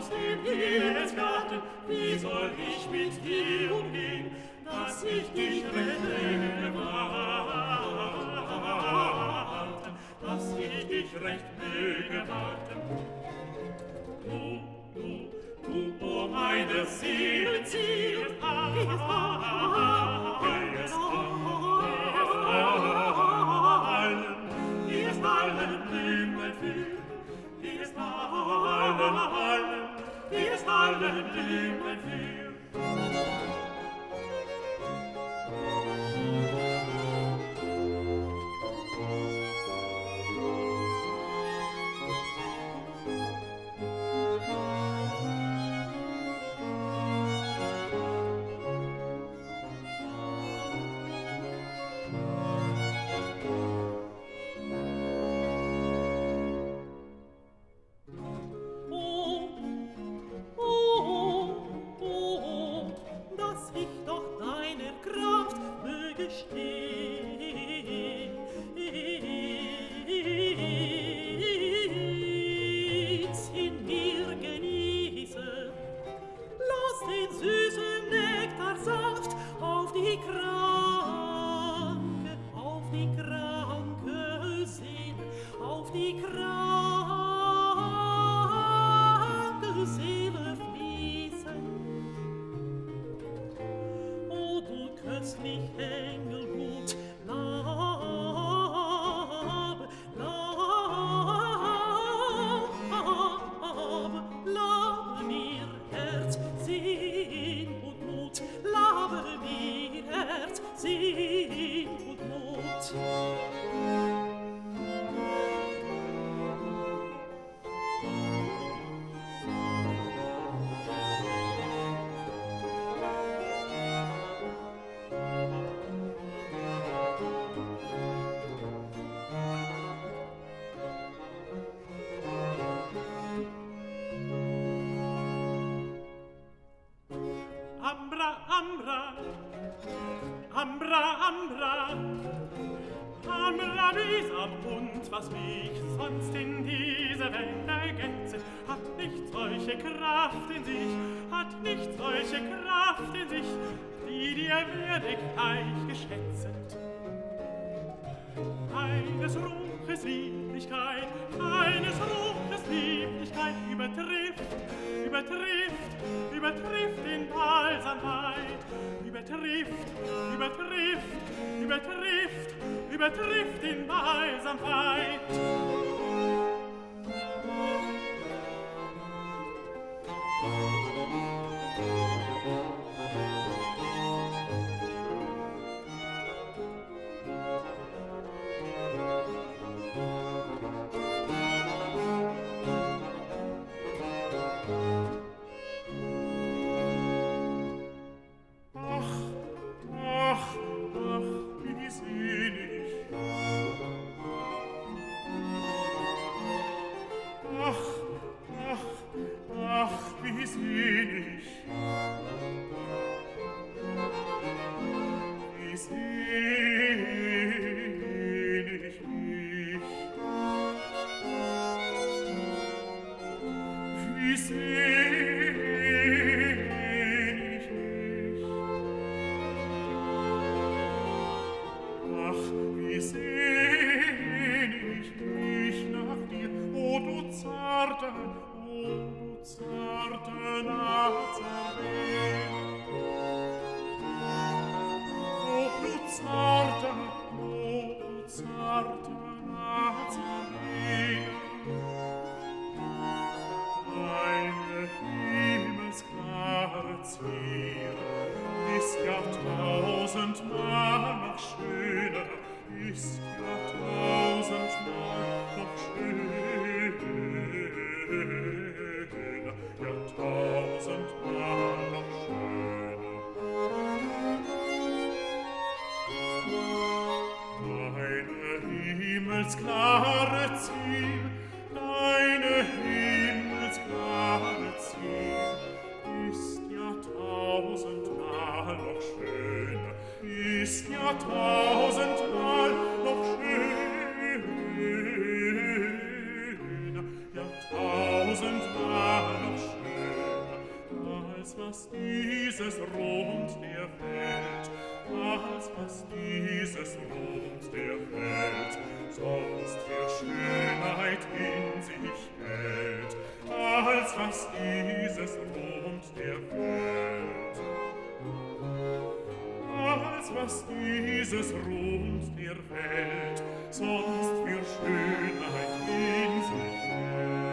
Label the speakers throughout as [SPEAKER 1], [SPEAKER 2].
[SPEAKER 1] aus dem Himmelsgarten, wie soll ich mit dir umgehen, dass ich dich möge warten, dass ich dich recht möge warten. Du, o meine Seele, ziehet an, gehst allen Himmel für, gehst allen Himmel für. Ambra, Bisab, und was mich sonst in diese Welt ergänze, hat nicht solche Kraft in sich, hat nicht solche Kraft in sich, die dir werde gleich geschätzet. Eines Ruches Lieblichkeit, eines Ruches Lieblichkeit übertrifft den Balsam weit, übertrifft den Balsam weit. Tausendmal noch schön. als was dieses rund der Welt, als was dieses rund der Welt sonst für Schönheit in sich hält, als was dieses rund der Welt, als was dieses rund der Welt sonst für Schönheit in sich hält.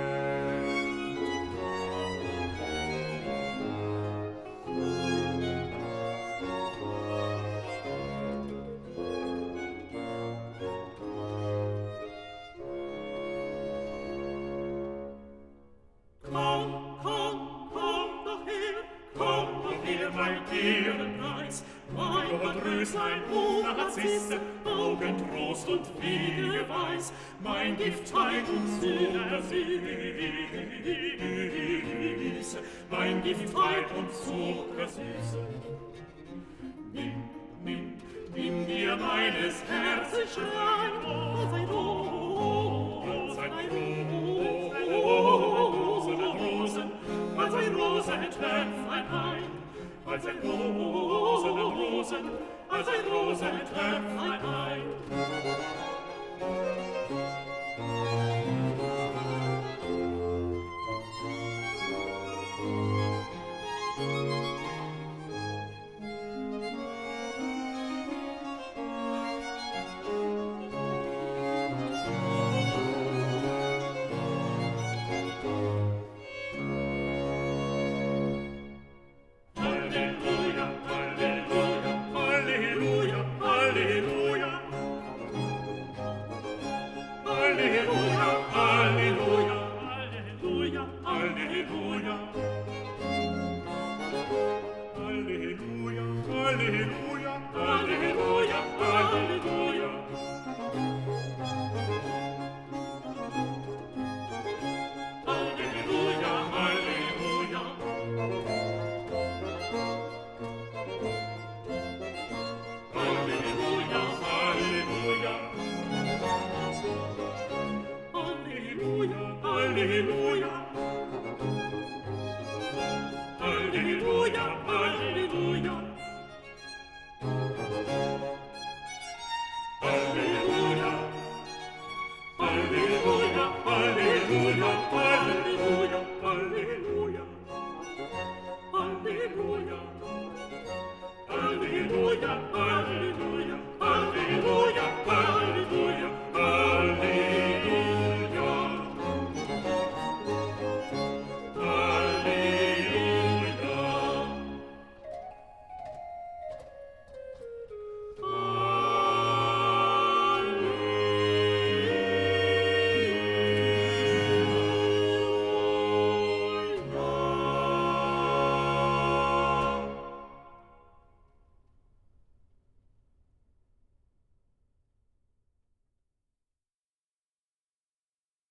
[SPEAKER 1] Mein Ehrenpreis, mein Röslein ohne Narzisse, Augentrost und Wegeweis, mein Gift heil und Zucker süße, mein Gift heil und Zucker süße. Nimm dir meines Herzens Schrein, als ein Rosen, als ein Rosentöpflein ein, als ein Rosen, als ein Rosentöpflein ein. Halleluja,